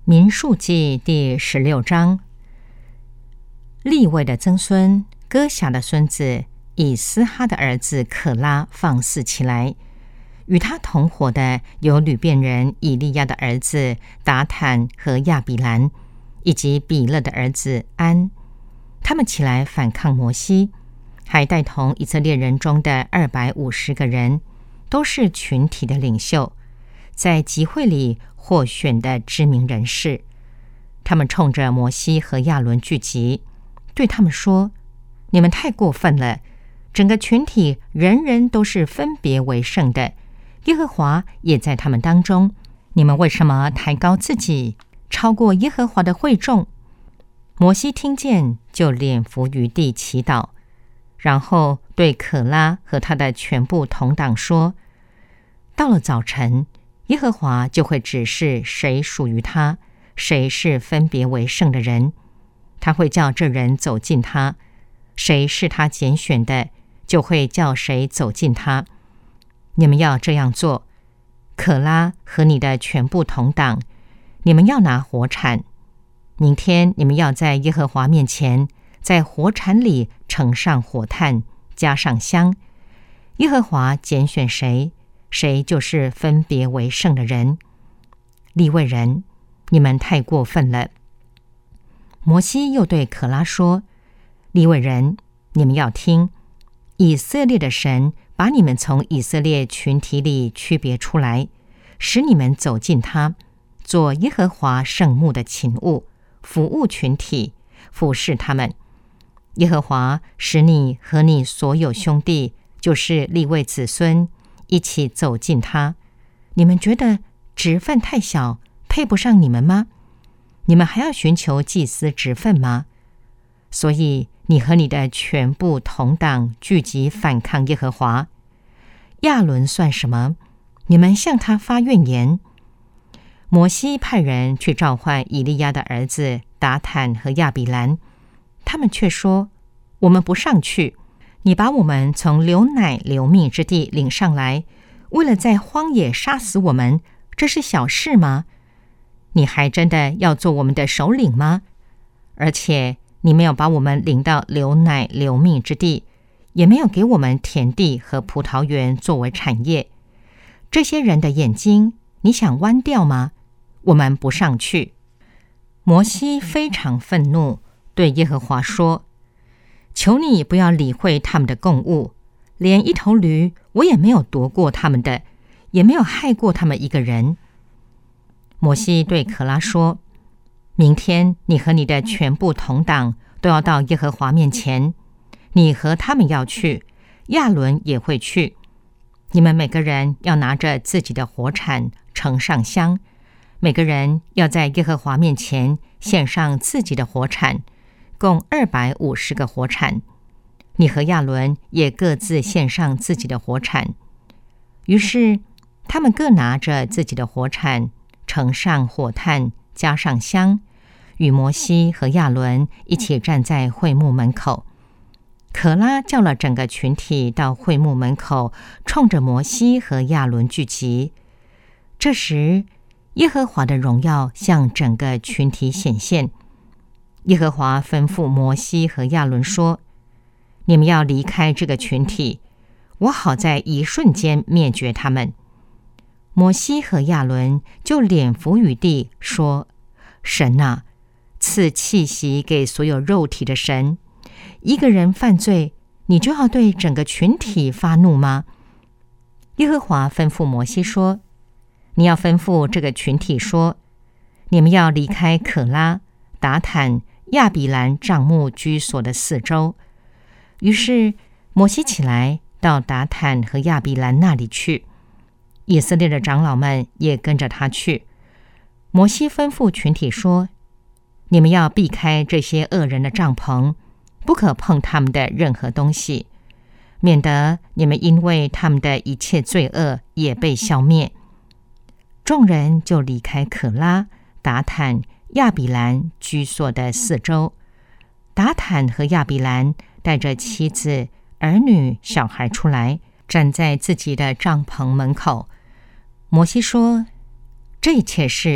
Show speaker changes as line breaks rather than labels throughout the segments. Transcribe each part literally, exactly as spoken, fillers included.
民数记第十六章，利未的曾孙哥辖的孙子以斯哈的儿子可拉放肆起来，与他同伙的有吕遍人以利亚的儿子达坦和亚比兰，以及比勒的儿子安。他们起来反抗摩西，还带同以色列人中的二百五十个人，都是群体的领袖，在集会里获选的知名人士。他们冲着摩西和亚伦聚集，对他们说：你们太过分了，整个群体人人都是分别为圣的，耶和华也在他们当中，你们为什么抬高自己，超过耶和华的会众？摩西听见，就脸伏于地祈祷，然后对可拉和他的全部同党说：到了早晨，耶和华就会指示谁属于他，谁是分别为圣的人，他会叫这人走近他，谁是他拣选的，就会叫谁走近他。你们要这样做。可拉和你的全部同党，你们要拿火铲，明天你们要在耶和华面前，在火铲里盛上火炭，加上香。耶和华拣选谁，谁就是分别为圣的人。利未人，你们太过分了。摩西又对可拉说：利未人，你们要听，以色列的神把你们从以色列群体里区别出来，使你们走近他，做耶和华圣幕的勤务，服务群体，服侍他们。耶和华使你和你所有兄弟，就是利未子孙，一起走近他。你们觉得职分太小，配不上你们吗？你们还要寻求祭司职分吗？所以你和你的全部同党聚集反抗耶和华。亚伦算什么？你们向他发怨言。摩西派人去召唤以利亚的儿子达坦和亚比兰，他们却说：我们不上去，你把我们从流奶流蜜之地领上来，为了在荒野杀死我们，这是小事吗？你还真的要做我们的首领吗？而且你没有把我们领到流奶流蜜之地，也没有给我们田地和葡萄园作为产业。这些人的眼睛你想弯掉吗？我们不上去。摩西非常愤怒，对耶和华说：求你不要理会他们的供物，连一头驴我也没有夺过他们的，也没有害过他们一个人。摩西对可拉说：明天你和你的全部同党都要到耶和华面前，你和他们要去，亚伦也会去。你们每个人要拿着自己的火铲盛上香，每个人要在耶和华面前献上自己的火铲，共二百五十个火铲。你和亚伦也各自献上自己的火铲。于是他们各拿着自己的火铲，盛上火炭，加上香，与摩西和亚伦一起站在会幕门口。可拉叫了整个群体到会幕门口，冲着摩西和亚伦聚集。这时耶和华的荣耀向整个群体显现。耶和华吩咐摩西和亚伦说：你们要离开这个群体，我好在一瞬间灭绝他们。摩西和亚伦就脸伏于地说：神啊，赐气息给所有肉体的神，一个人犯罪，你就要对整个群体发怒吗？耶和华吩咐摩西说：你要吩咐这个群体说，你们要离开可拉、达坦、亚比兰帐幕居所的四周。于是摩西起来到达坦和亚比兰那里去，以色列的长老们也跟着他去。摩西吩咐群体说：你们要避开这些恶人的帐篷，不可碰他们的任何东西，免得你们因为他们的一切罪恶也被消灭。众人就离开可拉、达坦、亚比兰居所的四周。达坦和亚比兰带着妻子、儿女、小孩出来，站在自己的帐篷门口。摩西说：这一切事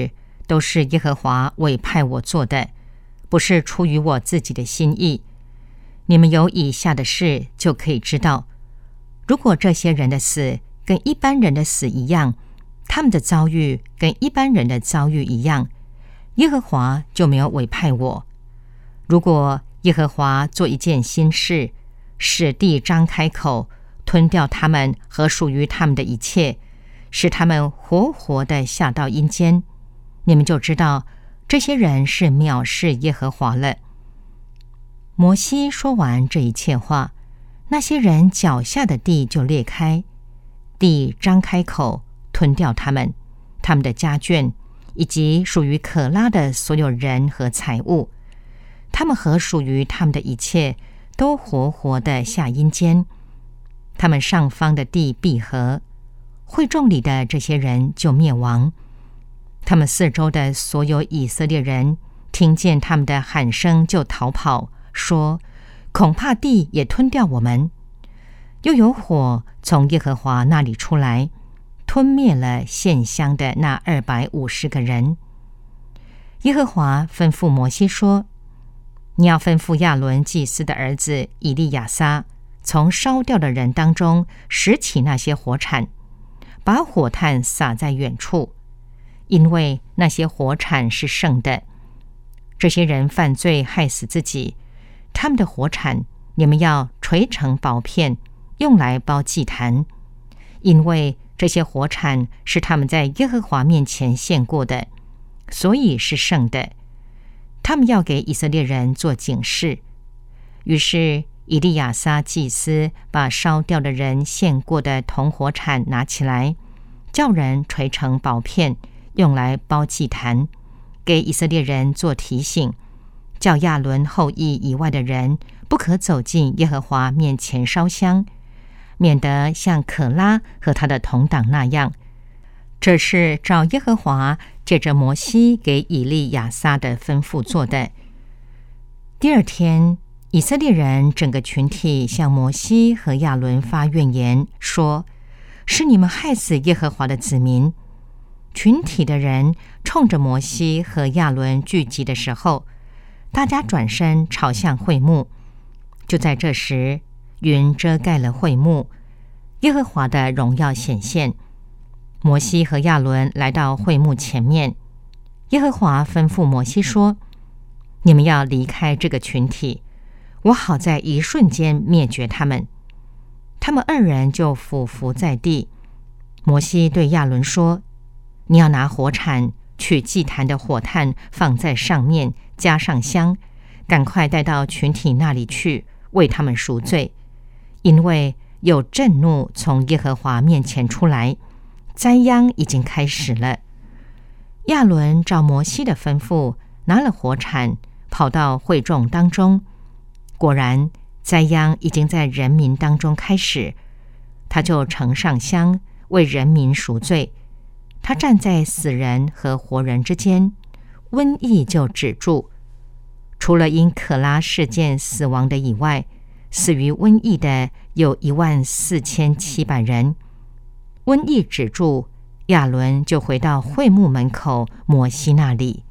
都是耶和华委派我做的，不是出于我自己的心意。你们有以下的事就可以知道，如果这些人的死跟一般人的死一样，他们的遭遇跟一般人的遭遇一样，耶和华就没有委派我。如果耶和华做一件新事，使地张开口，吞掉他们和属于他们的一切，使他们活活地下到阴间，你们就知道这些人是藐视耶和华了。摩西说完这一切话，那些人脚下的地就裂开，地张开口，吞掉他们、他们的家眷，以及属于可拉的所有人和财物，他们和属于他们的一切都活活地下阴间。他们上方的地闭合，会众里的这些人就灭亡。他们四周的所有以色列人听见他们的喊声就逃跑，说恐怕地也吞掉我们。又有火从耶和华那里出来，吞灭了献香的那二百五十个人。耶和华吩咐摩西说，你要吩咐亚伦祭司的儿子以利亚撒，从烧掉的人当中拾起那些火产，把火炭撒在远处，因为那些火产是圣的。这些人犯罪害死自己，他们的火产你们要锤成薄片，用来包祭坛，因为这些火产是他们在耶和华面前献过的，所以是圣的。他们要给以色列人做警示。于是以利亚撒祭司把烧掉的人献过的铜火产拿起来，叫人锤成薄片，用来包祭坛，给以色列人做提醒，叫亚伦后裔以外的人不可走进耶和华面前烧香，免得像可拉和他的同党那样。这是照耶和华借着摩西给以利亚撒的吩咐做的。第二天，以色列人整个群体向摩西和亚伦发怨言，说是你们害死耶和华的子民。群体的人冲着摩西和亚伦聚集的时候，大家转身朝向会幕。就在这时，云遮盖了会幕，耶和华的荣耀显现。摩西和亚伦来到会幕前面，耶和华吩咐摩西说，你们要离开这个群体，我好在一瞬间灭绝他们。他们二人就俯伏在地。摩西对亚伦说，你要拿火铲取祭坛的火炭放在上面，加上香，赶快带到群体那里去，为他们赎罪，因为有震怒从耶和华面前出来，灾殃已经开始了。亚伦照摩西的吩咐，拿了火铲，跑到会众当中，果然灾殃已经在人民当中开始。他就盛上香，为人民赎罪。他站在死人和活人之间，瘟疫就止住。除了因可拉事件死亡的以外，死于瘟疫的有一万四千七百人。瘟疫止住，亚伦就回到会幕门口摩西那里。